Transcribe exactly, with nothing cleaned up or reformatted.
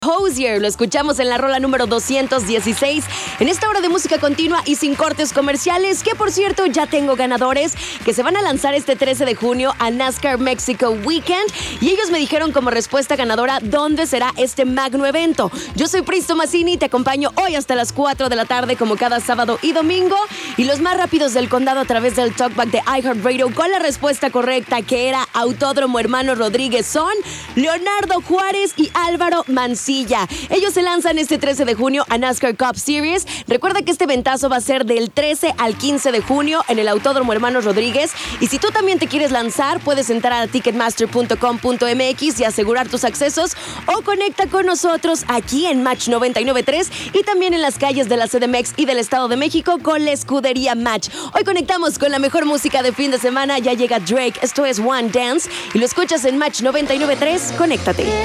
Hozier, lo escuchamos en la rola número doscientos dieciséis en esta hora de música continua y sin cortes comerciales, que por cierto ya tengo ganadores que se van a lanzar este trece de junio a NASCAR Mexico Weekend y ellos me dijeron como respuesta ganadora dónde será este magno evento. Yo soy Pris Tomasini y te acompaño hoy hasta las cuatro de la tarde como cada sábado y domingo, y los más rápidos del condado a través del Talkback de iHeartRadio con la respuesta correcta, que era Autódromo Hermano Rodríguez, son Leonardo Juárez y Álvaro Mancilla. Ellos se lanzan este trece de junio a NASCAR Cup Series. Recuerda que este ventazo va a ser del trece al quince de junio en el Autódromo Hermanos Rodríguez. Y si tú también te quieres lanzar, puedes entrar a ticketmaster punto com punto m x y asegurar tus accesos, o conecta con nosotros aquí en Match noventa y nueve punto tres y también en las calles de la C D M X y del Estado de México con la escudería Match. Hoy conectamos con la mejor música de fin de semana. Ya llega Drake. Esto es One Dance y lo escuchas en Match noventa y nueve punto tres. Conéctate.